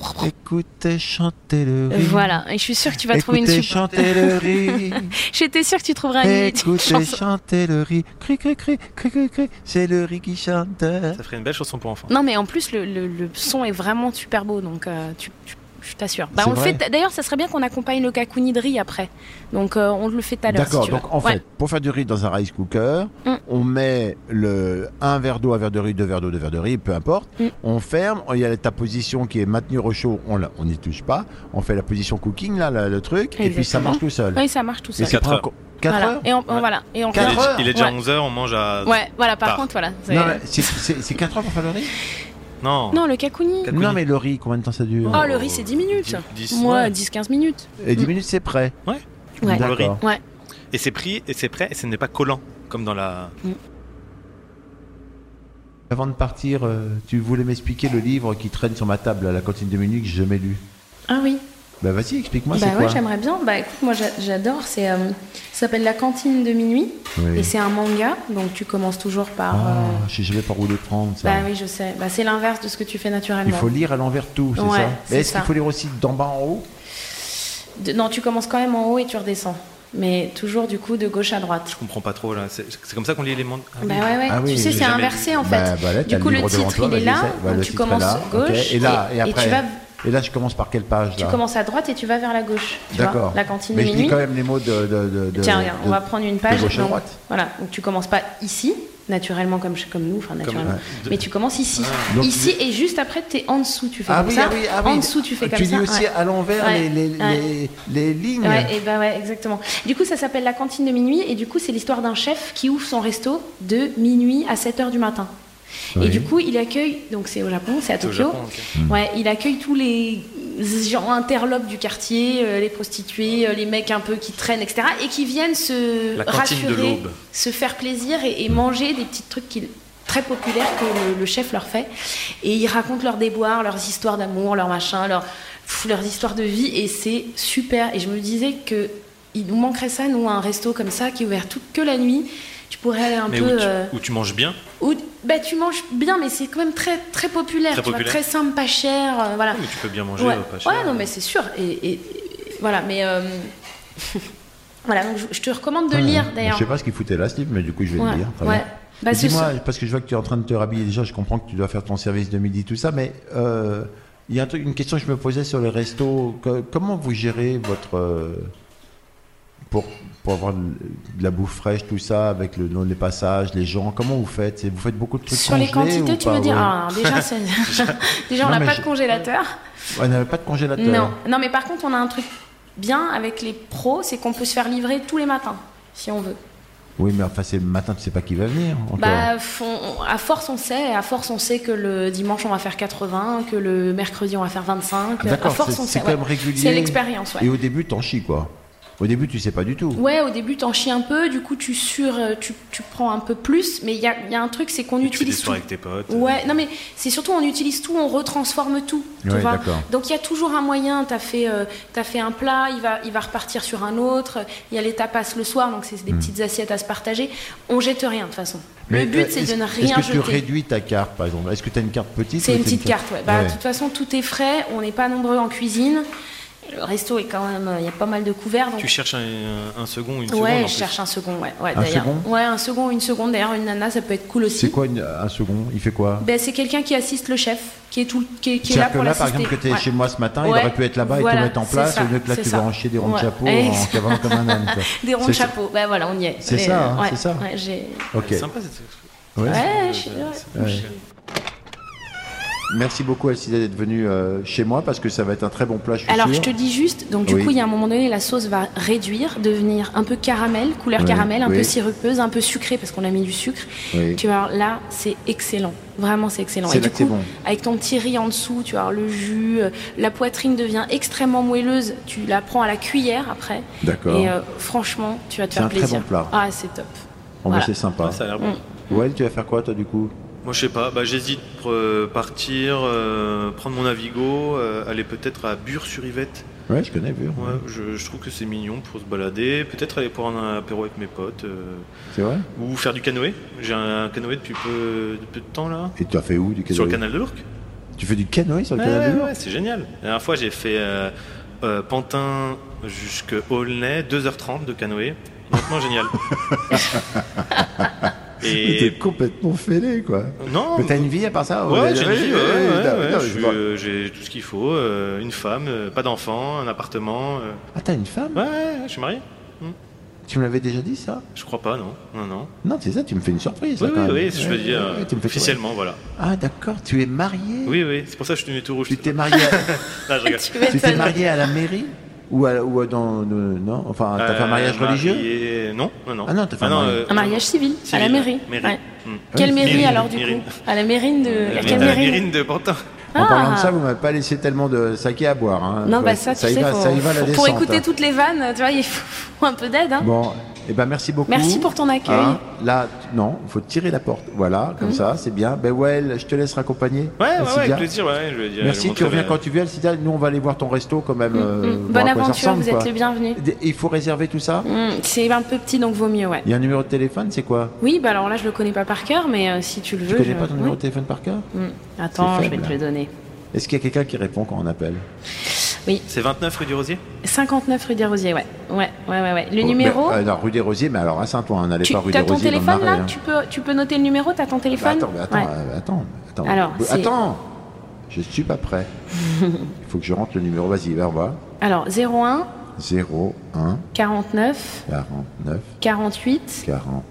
Écoutez chanter le riz. Voilà, et je suis sûre que tu vas trouver une super... chanter le riz. J'étais sûre que tu trouveras une Écoutez chanter le riz. Cri, cri, cri, cri, cri, cri. C'est le riz qui chante. Ça ferait une belle chanson pour enfants. Non mais en plus le son est vraiment super beau, donc je t'assure. On le fait. D'ailleurs, ça serait bien qu'on accompagne le kakuni de riz après. Donc, on le fait tout à l'heure. D'accord. Si tu veux. Donc, en fait, pour faire du riz dans un rice cooker, on met un verre d'eau, un verre de riz, 2 verres d'eau, 2 verres de riz, peu importe. On ferme. Il y a ta position qui est maintenue au chaud. On n'y touche pas. On fait la position cooking, là, le truc. Exactement. Et puis, ça marche tout seul. Oui, ça marche tout seul. Et 4 heures. 4 heures. Et on il est déjà 11h, on mange à. Ouais, voilà. Par contre, voilà. Non, c'est 4 heures pour faire le riz. Non, le kakuni. Non, mais le riz, combien de temps ça dure? Le riz, c'est 10 minutes. 10-15 minutes. Et 10 minutes, c'est prêt. Ouais. Le riz. Ouais. Et c'est pris, et c'est prêt, et ce n'est pas collant, comme dans la... Avant de partir, tu voulais m'expliquer le livre qui traîne sur ma table à la cantine de minuit que j'ai jamais lu. Ah oui. Bah vas-y, explique-moi, c'est quoi? Ouais, j'aimerais bien. Écoute, moi j'adore, ça s'appelle La cantine de minuit, et c'est un manga, donc tu commences toujours par... Je sais jamais par où le prendre, ça. Oui, je sais. C'est l'inverse de ce que tu fais naturellement. Il faut lire à l'envers tout, c'est ça? Mais est-ce qu'il faut lire aussi d'en bas en haut? Non, tu commences quand même en haut et tu redescends. Mais toujours du coup de gauche à droite. Je comprends pas trop là. C'est comme ça qu'on lit les mondes. Tu sais, c'est inversé en fait. Du coup, le titre il est là, tu commences gauche et après. Et tu vas... Et là, je commence par quelle page là? Tu commences à droite et tu vas vers la gauche. D'accord. La cantine de minuit. Mais je dis quand même les mots de Tiens, regarde, on va prendre une page. De gauche à droite. Voilà. Donc tu commences pas ici, naturellement comme nous, enfin naturellement. Mais tu commences ici. Donc, ici et juste après, tu es en dessous. Tu fais comme ça. En dessous, tu fais comme ça. Tu dis aussi à l'envers les lignes. Ouais, exactement. Du coup, ça s'appelle La cantine de minuit et du coup, c'est l'histoire d'un chef qui ouvre son resto de minuit à 7h du matin. Et du coup, il accueille, donc c'est au Japon, c'est à Tokyo. Il accueille tous les gens interlopes du quartier, les prostituées, les mecs un peu qui traînent, etc. Et qui viennent se rassurer, se faire plaisir et manger des petits trucs très populaires que le chef leur fait. Et ils racontent leurs déboires, leurs histoires d'amour, leurs machins, leurs histoires de vie. Et c'est super. Et je me disais qu'il nous manquerait ça, nous, un resto comme ça qui est ouvert que la nuit. Tu pourrais aller un peu... Où tu manges bien? Tu manges bien, mais c'est quand même très, très populaire. Très simple, pas cher. Voilà. Mais tu peux bien manger pas cher. Ouais, non, mais c'est sûr. Et voilà, mais... voilà, donc je te recommande de lire, d'ailleurs. Je sais pas ce qu'il foutait là, Steve, mais du coup, je vais le lire. Dis-moi, parce que je vois que tu es en train de te rhabiller déjà, je comprends que tu dois faire ton service de midi, tout ça, mais il y a une question que je me posais sur les restos. Comment vous gérez votre... Pour avoir de la bouffe fraîche, tout ça, avec les passages, les gens, comment vous faites? Vous faites beaucoup de trucs sur congelés? Sur les quantités, tu veux dire? Déjà, on n'a pas de congélateur. On n'a pas de congélateur. Non, mais par contre, on a un truc bien avec les pros, c'est qu'on peut se faire livrer tous les matins, si on veut. Oui, mais enfin, c'est le matin, tu sais pas qui va venir. À force, on sait que le dimanche, on va faire 80, que le mercredi, on va faire 25. D'accord, à force, on sait. C'est quand même régulier. C'est l'expérience, Et au début, t'en chies, quoi. Au début, tu sais pas du tout. Ouais, au début, t'en chies un peu. Du coup, tu prends un peu plus. Mais il y a un truc, c'est qu'on utilise tu fais des tout. soirées avec tes potes. Ouais, non, mais c'est surtout on utilise tout, on retransforme tout. Tu vois. Donc il y a toujours un moyen. T'as fait un plat, il va repartir sur un autre. Il y a les tapas le soir, donc c'est des petites assiettes à se partager. On jette rien de toute façon. Le but, c'est de ne rien jeter. Est-ce que tu réduis ta carte, par exemple? Est-ce que tu as une carte petite? C'est une petite carte, ouais. De toute façon, tout est frais. On n'est pas nombreux en cuisine. Le resto est quand même, il y a pas mal de couverts. Donc... Tu cherches un second ou une seconde? Ouais, je cherche un second, ouais. Un second? Ouais, un second ou une seconde. D'ailleurs, une nana, ça peut être cool aussi. C'est quoi un second? Il fait quoi? C'est quelqu'un qui assiste le chef, qui est là pour l'assister. Par exemple, que tu es chez moi ce matin, il aurait pu être là-bas et te mettre en place, au lieu que là, tu vas enchier des ronds de chapeau en cavant comme un âne. Des ronds de chapeau, voilà, on y est. C'est ça, c'est ça. C'est sympa cette expression. Ouais, je suis... Merci beaucoup Alcida d'être venue chez moi parce que ça va être un très bon plat, je suis sûr. Je te dis juste, donc du coup il y a un moment donné la sauce va réduire, devenir un peu caramel, couleur caramel, un peu sirupeuse, un peu sucrée parce qu'on a mis du sucre. Tu vois, là c'est excellent, vraiment c'est excellent. Et du coup, avec ton petit riz en dessous, tu vois, le jus, la poitrine devient extrêmement moelleuse, tu la prends à la cuillère après. D'accord. Et franchement, tu vas te faire plaisir. C'est un très bon plat. Ah, c'est top. Voilà. C'est sympa. Ouais, ça a l'air bon. Ouais, tu vas faire quoi toi du coup? Moi je sais pas, j'hésite pour partir, prendre mon Navigo, aller peut-être à Bure-sur-Yvette. Ouais, je connais Bure. Ouais, je trouve que c'est mignon pour se balader, peut-être aller prendre un apéro avec mes potes. C'est vrai? Ou faire du canoë. J'ai un canoë depuis peu de temps là. Et tu as fait où du canoë? Sur le canal de l'Ourcq. Tu fais du canoë sur le canal de l'Ourcq? Ouais, c'est génial. La dernière fois j'ai fait Pantin jusqu'à Aulnay, 2h30 de canoë. Honnêtement génial. Et t'es complètement fêlé, quoi. Non. Mais t'as une vie à part ça? Ouais, j'ai une vie, j'ai tout ce qu'il faut. Une femme, pas d'enfant, un appartement. Ah, t'as une femme? Ouais, je suis marié. Tu me l'avais déjà dit, ça? Je crois pas, non. Non, c'est ça, tu me fais une surprise. Oui, je veux dire, officiellement, voilà. Ah, d'accord, tu es marié? Oui, c'est pour ça que je suis venu tout rouge. Tu t'es marié Là, je regarde. Tu t'es marié à la mairie? Ou dans... non, enfin, t'as fait un mariage religieux? Non. Ah non, t'as fait un mariage civil, à la mairie. Ouais. Quelle mairie alors, du coup? À la mairie de... Quelle mairie de Pantin. En parlant de ça, vous m'avez pas laissé tellement de saké à boire. Hein. Non, ça y va la descente. Pour écouter toutes les vannes, tu vois, il faut un peu d'aide. Hein. Bon, merci beaucoup. Merci pour ton accueil. Là, non, il faut tirer la porte. Voilà, comme ça, c'est bien. je te laisse raccompagner. Ouais, avec plaisir. Je vais dire, merci, tu reviens quand tu veux, Alcidia. Nous, on va aller voir ton resto quand même. Bonne aventure, vous êtes les bienvenus. Il faut réserver tout ça? C'est un peu petit, donc vaut mieux, ouais. Il y a un numéro de téléphone, c'est quoi? Oui, alors là, je le connais pas par cœur, mais si tu le veux. Tu connais pas ton numéro de téléphone par cœur? Attends, je vais te le donner. Est-ce qu'il y a quelqu'un qui répond quand on appelle? Oui. C'est 29 rue des Rosiers? 59 rue des Rosiers, ouais. Le numéro... non, rue des Rosiers, mais alors à Saint-Ouen, n'allez pas rue des Rosiers. Tu as ton téléphone là? Tu peux noter le numéro, tu as ton téléphone? Attends. Alors, attends, je suis pas prêt. Il faut que je rentre le numéro, vas-y, va voir. Alors, 01 49 48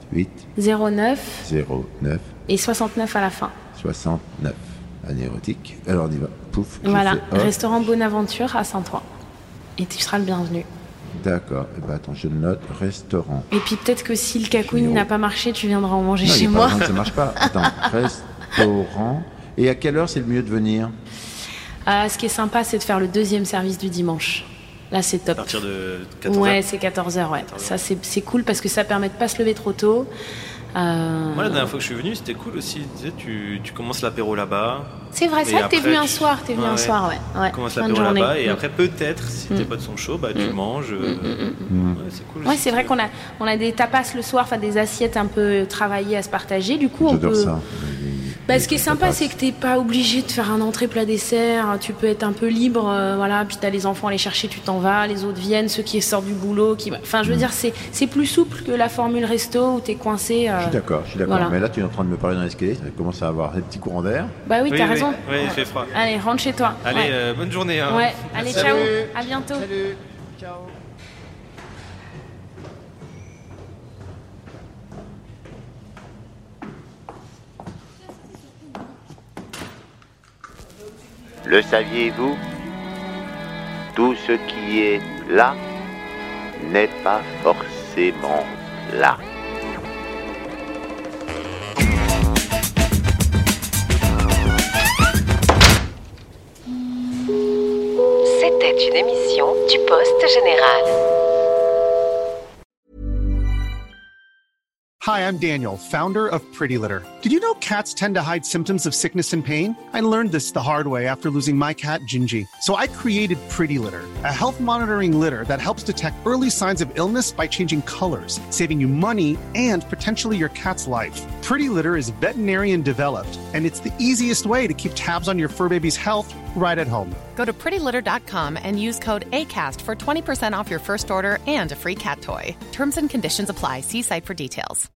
09 et 69 à la fin. 69. Anérotique. Alors on y va. Pouf. Voilà, restaurant Bonaventure à Saint-Ouen. Et tu seras le bienvenu. D'accord. Attends, je note restaurant. Et puis peut-être que si le cacouine n'a pas marché, tu viendras en manger chez moi. Non, ça marche pas. Attends, restaurant. Et à quelle heure c'est le mieux de venir? Ce qui est sympa, c'est de faire le deuxième service du dimanche. Là, c'est top. À partir de 14h? Ouais, c'est 14h, ouais. 14h. Ça, c'est cool parce que ça permet de pas se lever trop tôt. Moi, la dernière fois que je suis venu, c'était cool aussi. Tu commences l'apéro là-bas. C'est vrai, c'est vrai que t'es venu un soir. Tu commences l'apéro là-bas et après, peut-être, si tes potes sont chauds, tu manges. C'est cool. Ouais, c'est vrai qu'on a des tapas le soir, des assiettes un peu travaillées à se partager. Du coup, J'adore ça. Ce qui est sympa, c'est que t'es pas obligé de faire un entrée plat dessert. Tu peux être un peu libre, Puis t'as les enfants à aller chercher, tu t'en vas. Les autres viennent, ceux qui sortent du boulot. Enfin, je veux dire, c'est plus souple que la formule resto où t'es coincé. Je suis d'accord. Voilà. Mais là, tu es en train de me parler dans l'escalier. Ça commence à avoir des petits courants d'air. Bah oui, t'as raison. Oui, il fait froid. Allez, rentre chez toi. Allez, bonne journée. Hein. Ouais, allez, ciao. À bientôt. Salut. Ciao. Le saviez-vous? Tout ce qui est là n'est pas forcément là. C'était une émission du Poste Général. Hi, I'm Daniel, founder of Pretty Litter. Did you know cats tend to hide symptoms of sickness and pain? I learned this the hard way after losing my cat, Gingy. So I created Pretty Litter, a health monitoring litter that helps detect early signs of illness by changing colors, saving you money and potentially your cat's life. Pretty Litter is veterinarian developed, and it's the easiest way to keep tabs on your fur baby's health right at home. Go to prettylitter.com and use code ACAST for 20% off your first order and a free cat toy. Terms and conditions apply. See site for details.